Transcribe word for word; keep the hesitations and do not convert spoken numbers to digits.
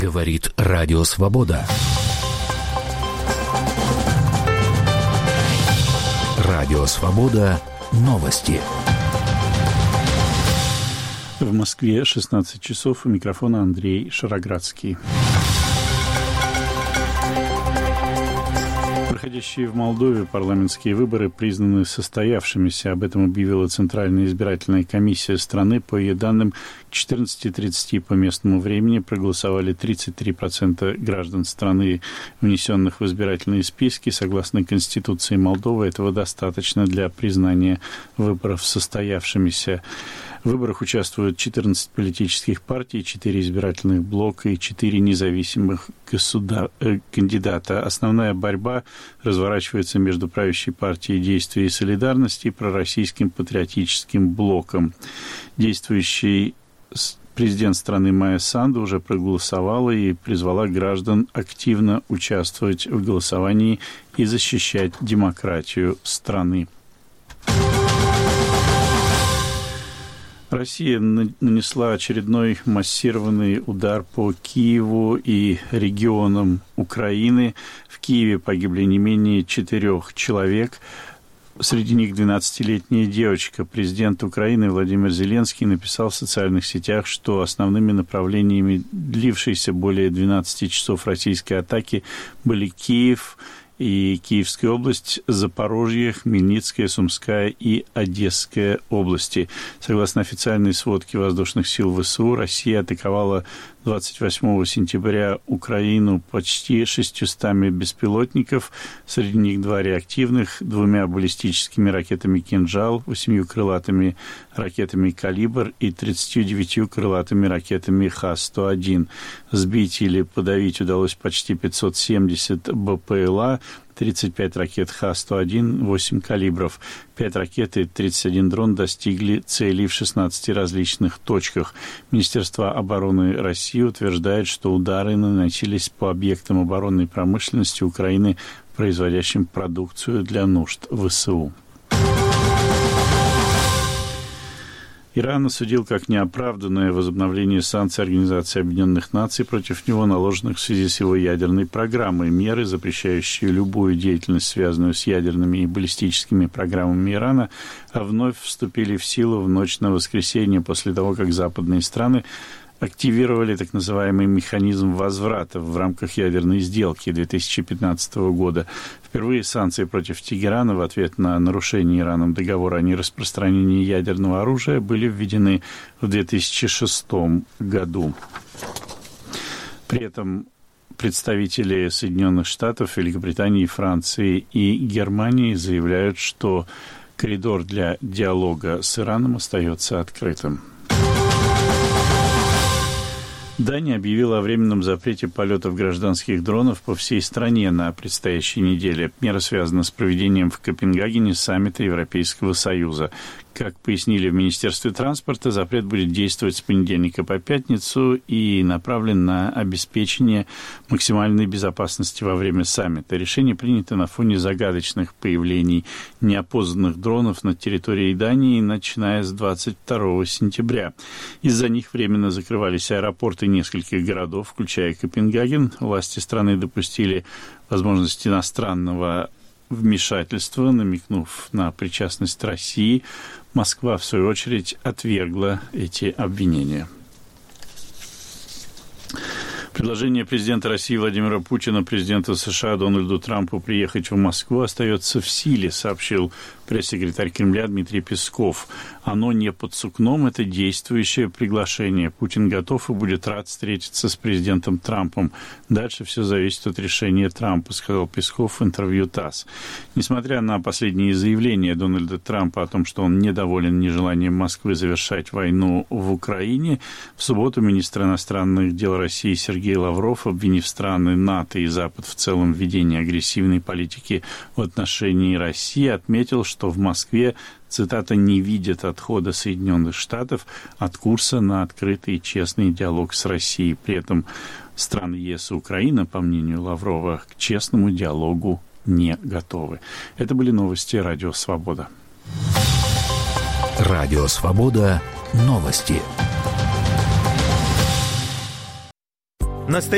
Говорит Радио Свобода. Радио Свобода. Новости. В Москве шестнадцать часов. У микрофона Андрей Шароградский. Проходящие в Молдове парламентские выборы признаны состоявшимися. Об этом объявила Центральная избирательная комиссия страны. По ее данным, к четырнадцати тридцати по местному времени проголосовали тридцать три процента граждан страны, внесенных в избирательные списки. Согласно Конституции Молдовы, этого достаточно для признания выборов состоявшимися. В выборах участвуют четырнадцать политических партий, четыре избирательных блока и четыре независимых государ... э, кандидата. Основная борьба разворачивается между правящей партией «Действие и солидарность» и пророссийским патриотическим блоком. Действующий президент страны Майя Санду уже проголосовала и призвала граждан активно участвовать в голосовании и защищать демократию страны. Россия нанесла очередной массированный удар по Киеву и регионам Украины. В Киеве погибли не менее четырех человек. Среди них двенадцатилетняя девочка. Президент Украины Владимир Зеленский написал в социальных сетях, что основными направлениями длившейся более двенадцати часов российской атаки были Киев и Киевская область, Запорожье, Хмельницкая, Сумская и Одесская области. Согласно официальной сводке воздушных сил ВСУ, Россия атаковала двадцать восьмого сентября Украину почти шестьюстами беспилотников, среди них два реактивных, двумя баллистическими ракетами «Кинжал», восемью крылатыми ракетами «Калибр» и тридцатью девятью крылатыми ракетами Х сто один. Сбить или подавить удалось почти пятьсот семьдесят БПЛА, тридцать пять ракет Х сто один, восемь калибров. пять ракет и тридцать один дрон достигли целей в шестнадцати различных точках. Министерство обороны России утверждает, что удары наносились по объектам оборонной промышленности Украины, производящим продукцию для нужд ВСУ. Иран осудил как неоправданное возобновление санкций Организации Объединенных Наций против него, наложенных в связи с его ядерной программой. Меры, запрещающие любую деятельность, связанную с ядерными и баллистическими программами Ирана, вновь вступили в силу в ночь на воскресенье после того, как западные страны активировали так называемый механизм возврата в рамках ядерной сделки две тысячи пятнадцатого года. Впервые санкции против Тегерана в ответ на нарушение Ираном договора о нераспространении ядерного оружия были введены в две тысячи шестом году. При этом представители Соединенных Штатов, Великобритании, Франции и Германии заявляют, что коридор для диалога с Ираном остается открытым. Дания объявила о временном запрете полетов гражданских дронов по всей стране на предстоящей неделе. Мера связана с проведением в Копенгагене саммита Европейского Союза. Как пояснили в Министерстве транспорта, запрет будет действовать с понедельника по пятницу и направлен на обеспечение максимальной безопасности во время саммита. Решение принято на фоне загадочных появлений неопознанных дронов на территории Дании, начиная с двадцать второго сентября. Из-за них временно закрывались аэропорты нескольких городов, включая Копенгаген. Власти страны допустили возможность иностранного вмешательства, намекнув на причастность России. Москва, в свою очередь, отвергла эти обвинения. Предложение президента России Владимира Путина президенту США Дональду Трампу приехать в Москву остается в силе, сообщил пресс-секретарь Кремля Дмитрий Песков. Оно не под сукном, это действующее приглашение. Путин готов и будет рад встретиться с президентом Трампом. Дальше все зависит от решения Трампа, сказал Песков в интервью ТАСС. Несмотря на последние заявления Дональда Трампа о том, что он недоволен нежеланием Москвы завершать войну в Украине, в субботу министр иностранных дел России Сергей Лавров, обвинив страны НАТО и Запад в целом в ведении агрессивной политики в отношении России, отметил, что в Москве, цитата, «не видят отхода Соединенных Штатов от курса на открытый и честный диалог с Россией». При этом страны ЕС и Украина, по мнению Лаврова, к честному диалогу не готовы. Это были новости Радио Свобода. Радио Свобода. Новости.